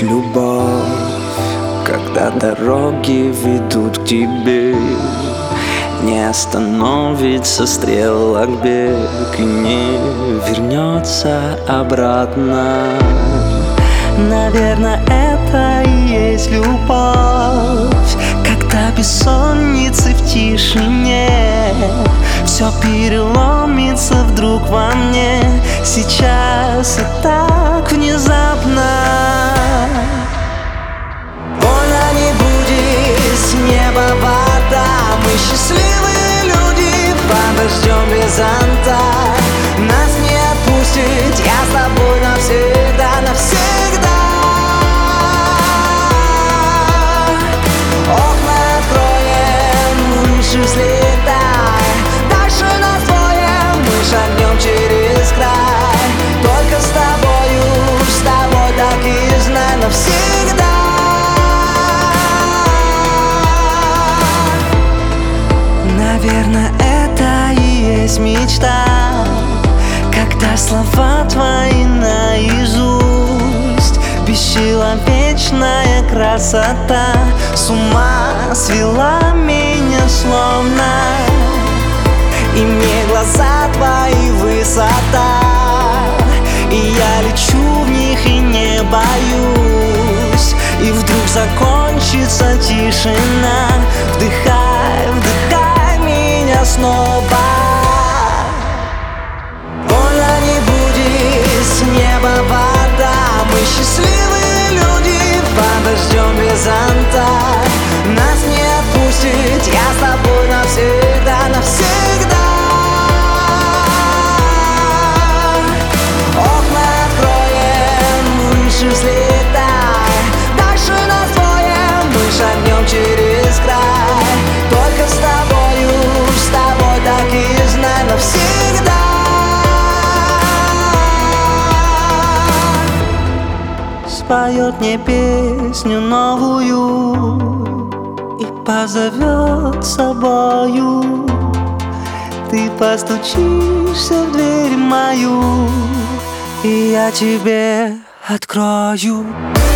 есть любовь, когда дороги ведут к тебе. Не остановится стрелок бег и не вернется обратно. Наверное, это и есть любовь, когда бессонницы в тишине все переломится вдруг во мне. Сейчас и так внезапно. Больно не будет с неба вода. Мы счастливые люди, подождем без зонта. Нас не отпустит, я с тобой навсегда, навсегда. Окна откроем, выше взлетай. Дальше нас двое, мы шагнем через край. Только с тобой так и знай навсегда. Наверное, это и есть мечта, когда слова твои наизусть. Бесчеловечная красота с ума свела меня словно. И мне глаза твои высота, и я лечу в них и не боюсь. И вдруг закончится тишина. Вдыхай, вдыхай меня снова. Больно не будет с неба вода. Мы счастливые люди, подождем без зонта. Нас не отпустит, я с тобой навсегда, навсегда. Окна откроем, выше взлетай. Дальше нас двое, мы шагнем через край. Только с тобой так и знай навсегда. Споет мне песню новую и позовет с собою. Ты постучишься в дверь мою, и я тебе открою.